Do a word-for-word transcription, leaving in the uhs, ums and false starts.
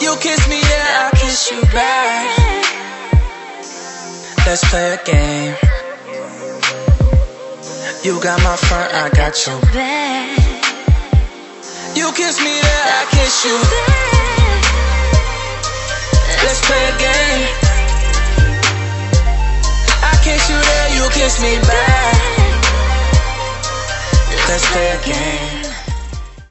You kiss me, yeah, I kiss you back. Let's play a game. You got my front, I got your back. You kiss me, yeah, I kiss you back. Let's play a game. I kiss you there, you kiss me back. Let's play a game.